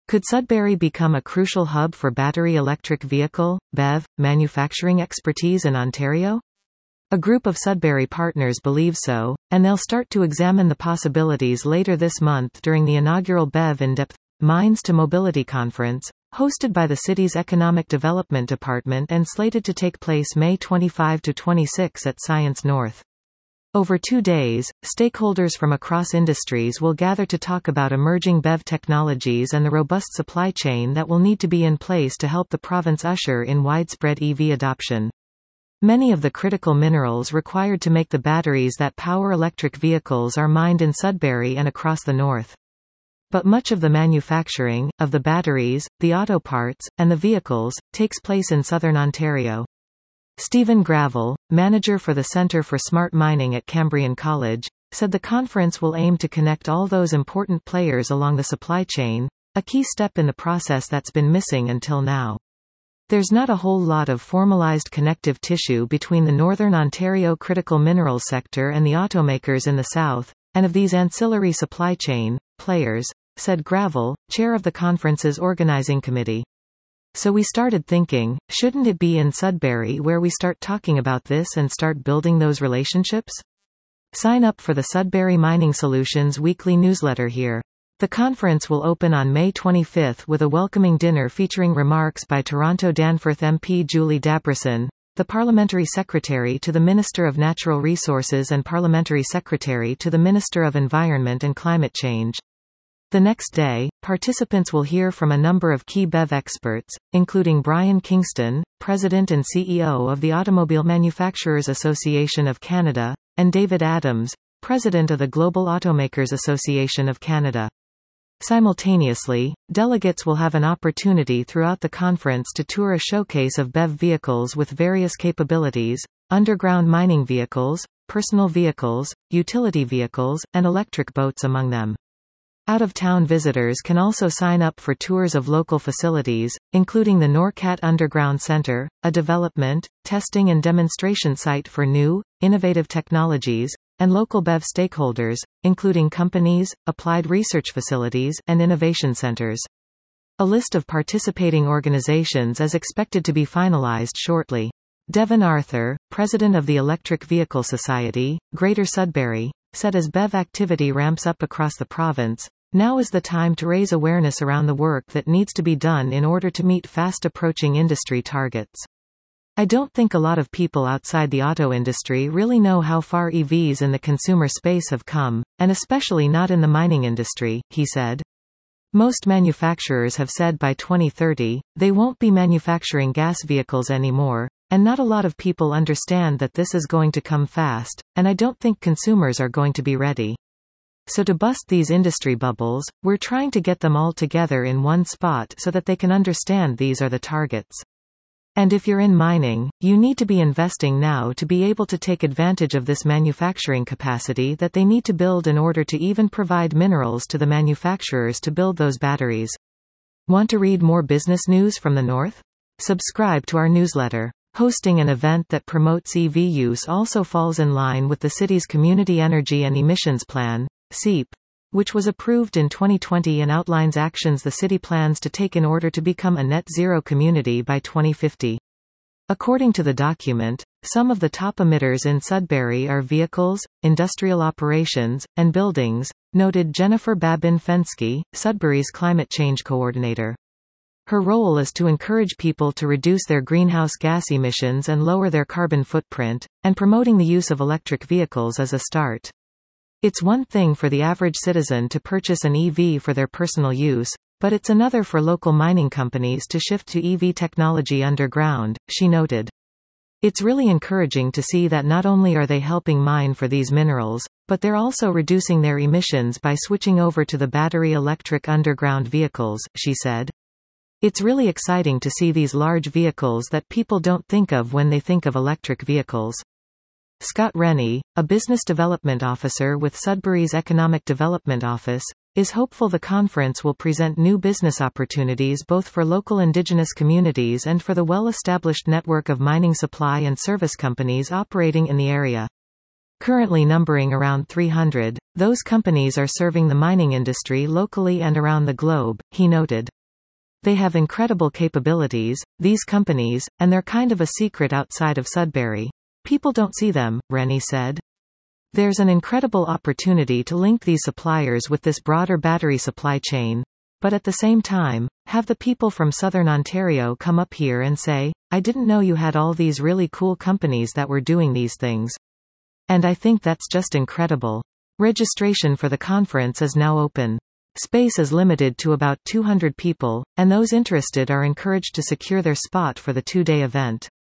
Could Sudbury become a crucial hub for battery electric vehicle, BEV, manufacturing expertise in Ontario? A group of Sudbury partners believe so, and they'll start to examine the possibilities later this month during the inaugural BEV In-Depth Minds to Mobility conference, hosted by the city's Economic Development Department and slated to take place May 25 to 26 at Science North. Over 2 days, stakeholders from across industries will gather to talk about emerging BEV technologies and the robust supply chain that will need to be in place to help the province usher in widespread EV adoption. Many of the critical minerals required to make the batteries that power electric vehicles are mined in Sudbury and across the north. But much of the manufacturing, of the batteries, the auto parts, and the vehicles, takes place in southern Ontario. Stephen Gravel, manager for the Centre for Smart Mining at Cambrian College, said the conference will aim to connect all those important players along the supply chain, a key step in the process that's been missing until now. There's not a whole lot of formalized connective tissue between the Northern Ontario critical minerals sector and the automakers in the south, and of these ancillary supply chain players, said Gravel, chair of the conference's organizing committee. So we started thinking, shouldn't it be in Sudbury where we start talking about this and start building those relationships? Sign up for the Sudbury Mining Solutions weekly newsletter here. The conference will open on May 25 with a welcoming dinner featuring remarks by Toronto Danforth MP Julie Dabrison, the Parliamentary Secretary to the Minister of Natural Resources and Parliamentary Secretary to the Minister of Environment and Climate Change. The next day, participants will hear from a number of key BEV experts, including Brian Kingston, President and CEO of the Automobile Manufacturers Association of Canada, and David Adams, President of the Global Automakers Association of Canada. Simultaneously, delegates will have an opportunity throughout the conference to tour a showcase of BEV vehicles with various capabilities, underground mining vehicles, personal vehicles, utility vehicles, and electric boats among them. Out-of-town visitors can also sign up for tours of local facilities, including the Norcat Underground Centre, a development, testing and demonstration site for new, innovative technologies, and local BEV stakeholders, including companies, applied research facilities, and innovation centers. A list of participating organizations is expected to be finalized shortly. Devon Arthur, president of the Electric Vehicle Society, Greater Sudbury, said as BEV activity ramps up across the province, now is the time to raise awareness around the work that needs to be done in order to meet fast-approaching industry targets. I don't think a lot of people outside the auto industry really know how far EVs in the consumer space have come, and especially not in the mining industry, he said. Most manufacturers have said by 2030, they won't be manufacturing gas vehicles anymore, and not a lot of people understand that this is going to come fast, and I don't think consumers are going to be ready. So to bust these industry bubbles, we're trying to get them all together in one spot so that they can understand these are the targets. And if you're in mining, you need to be investing now to be able to take advantage of this manufacturing capacity that they need to build in order to even provide minerals to the manufacturers to build those batteries. Want to read more business news from the North? Subscribe to our newsletter. Hosting an event that promotes EV use also falls in line with the city's Community Energy and Emissions Plan, CEP, which was approved in 2020 and outlines actions the city plans to take in order to become a net zero community by 2050. According to the document, some of the top emitters in Sudbury are vehicles, industrial operations, and buildings, noted Jennifer Babin-Fensky, Sudbury's climate change coordinator. Her role is to encourage people to reduce their greenhouse gas emissions and lower their carbon footprint, and promoting the use of electric vehicles as a start. It's one thing for the average citizen to purchase an EV for their personal use, but it's another for local mining companies to shift to EV technology underground, she noted. It's really encouraging to see that not only are they helping mine for these minerals, but they're also reducing their emissions by switching over to the battery electric underground vehicles, she said. It's really exciting to see these large vehicles that people don't think of when they think of electric vehicles. Scott Rennie, a business development officer with Sudbury's Economic Development Office, is hopeful the conference will present new business opportunities both for local Indigenous communities and for the well-established network of mining supply and service companies operating in the area. Currently numbering around 300, those companies are serving the mining industry locally and around the globe, he noted. They have incredible capabilities, these companies, and they're kind of a secret outside of Sudbury. People don't see them, Rennie said. There's an incredible opportunity to link these suppliers with this broader battery supply chain. But at the same time, have the people from Southern Ontario come up here and say, I didn't know you had all these really cool companies that were doing these things. And I think that's just incredible. Registration for the conference is now open. Space is limited to about 200 people, and those interested are encouraged to secure their spot for the 2-day event.